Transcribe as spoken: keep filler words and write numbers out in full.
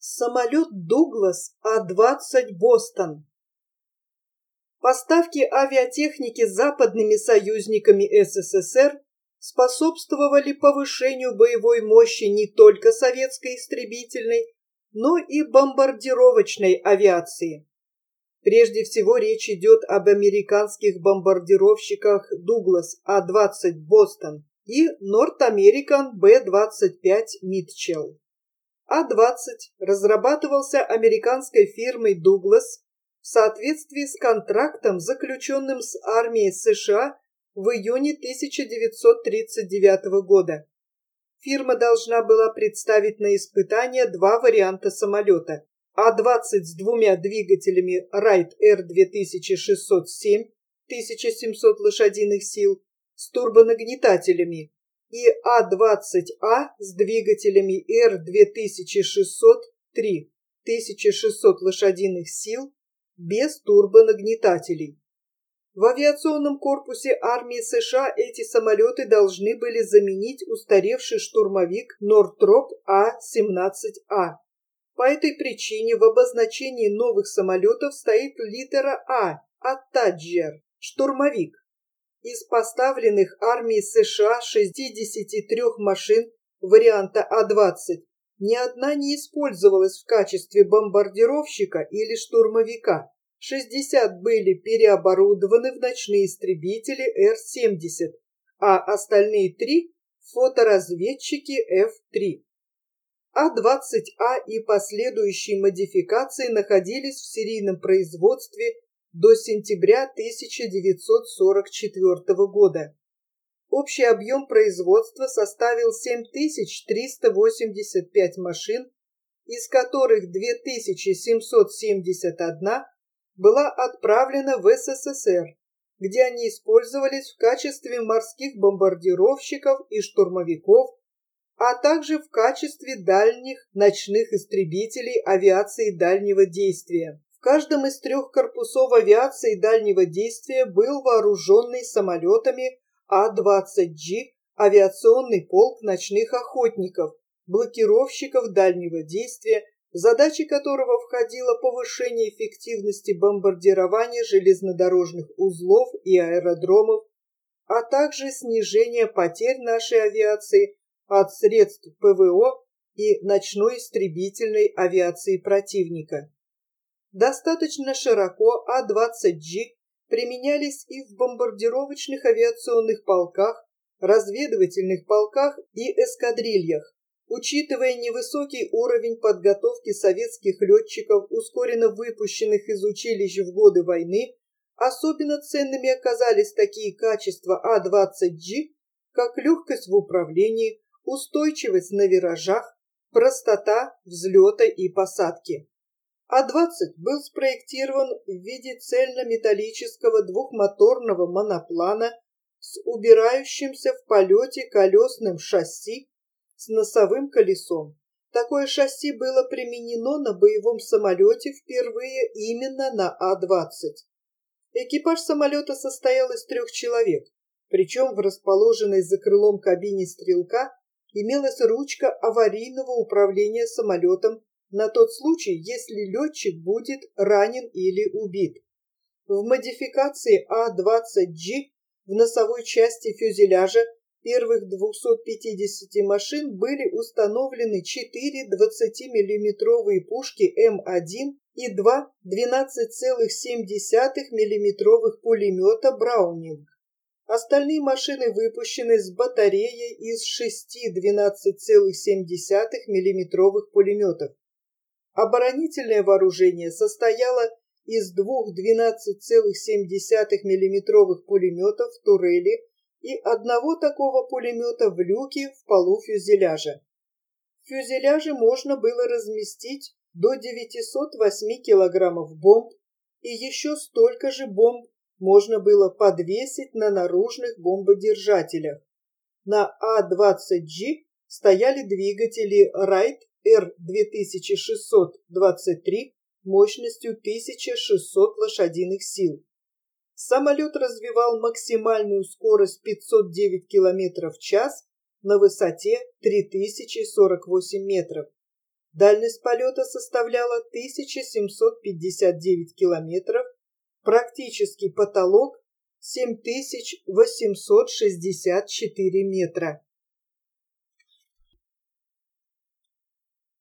Самолет «Дуглас А двадцать Бостон». Поставки авиатехники западными союзниками СССР способствовали повышению боевой мощи не только советской истребительной, но и бомбардировочной авиации. Прежде всего речь идет об американских бомбардировщиках «Дуглас А двадцать Бостон» и «Норт Американ Б двадцать пять Митчелл». А двадцать разрабатывался американской фирмой «Дуглас» в соответствии с контрактом, заключенным с армией США в июне тысяча девятьсот тридцать девятого года. Фирма должна была представить на испытание два варианта самолета: А двадцать с двумя двигателями Wright Р две тысячи шестьсот семь тысяча семьсот лошадиных сил с турбонагнетателями и А двадцать А с двигателями Р две тысячи шестьсот три тысяча шестьсот лошадиных сил без турбонагнетателей. В авиационном корпусе армии США эти самолеты должны были заменить устаревший штурмовик Нортроп А семнадцать А. По этой причине в обозначении новых самолетов стоит литера А от Таджер – штурмовик. Из поставленных армией США шестидесяти трёх машин варианта А двадцать ни одна не использовалась в качестве бомбардировщика или штурмовика. шестьдесят были переоборудованы в ночные истребители Р семьдесят, а остальные три – фоторазведчики Ф три. А двадцать А и последующие модификации находились в серийном производстве до сентября тысяча девятьсот сорок четвёртого года. Общий объем производства составил семь тысяч триста восемьдесят пять машин, из которых две тысячи семьсот семьдесят одна была отправлена в СССР, где они использовались в качестве морских бомбардировщиков и штурмовиков, а также в качестве дальних ночных истребителей авиации дальнего действия. В каждом из трех корпусов авиации дальнего действия был вооруженный самолетами А двадцать Джи авиационный полк ночных охотников, блокировщиков дальнего действия, задачей которого входило повышение эффективности бомбардирования железнодорожных узлов и аэродромов, а также снижение потерь нашей авиации от средств ПВО и ночной истребительной авиации противника. Достаточно широко А двадцать Джи применялись и в бомбардировочных авиационных полках, разведывательных полках и эскадрильях. Учитывая невысокий уровень подготовки советских летчиков, ускоренно выпущенных из училищ в годы войны, особенно ценными оказались такие качества А двадцать Джи, как легкость в управлении, устойчивость на виражах, простота взлета и посадки. А двадцать был спроектирован в виде цельнометаллического двухмоторного моноплана с убирающимся в полете колесным шасси с носовым колесом. Такое шасси было применено на боевом самолете впервые именно на А двадцать. Экипаж самолета состоял из трех человек, причем в расположенной за крылом кабине стрелка имелась ручка аварийного управления самолетом на тот случай, если летчик будет ранен или убит. В модификации А двадцать Джи в носовой части фюзеляжа первых двухсот пятидесяти машин были установлены четыре двадцатимиллиметровые пушки М один и два двенадцать целых семь десятых миллиметровых пулемета Браунинг. Остальные машины выпущены с батареей из шести двенадцать целых семь десятых миллиметровых пулеметов. Оборонительное вооружение состояло из двух двенадцать целых семь десятых миллиметровых пулеметов в турели и одного такого пулемета в люке в полу фюзеляжа. В фюзеляже можно было разместить до девятисот восьми килограммов бомб, и еще столько же бомб можно было подвесить на наружных бомбодержателях. На А двадцать Джи стояли двигатели Wright Р две тысячи шестьсот двадцать три мощностью тысяча шестьсот лошадиных сил. Самолет развивал максимальную скорость пятьсот девять километров в час на высоте три тысячи сорок восемь метров. Дальность полета составляла тысяча семьсот пятьдесят девять километров, практический потолок семь тысяч восемьсот шестьдесят четыре метра.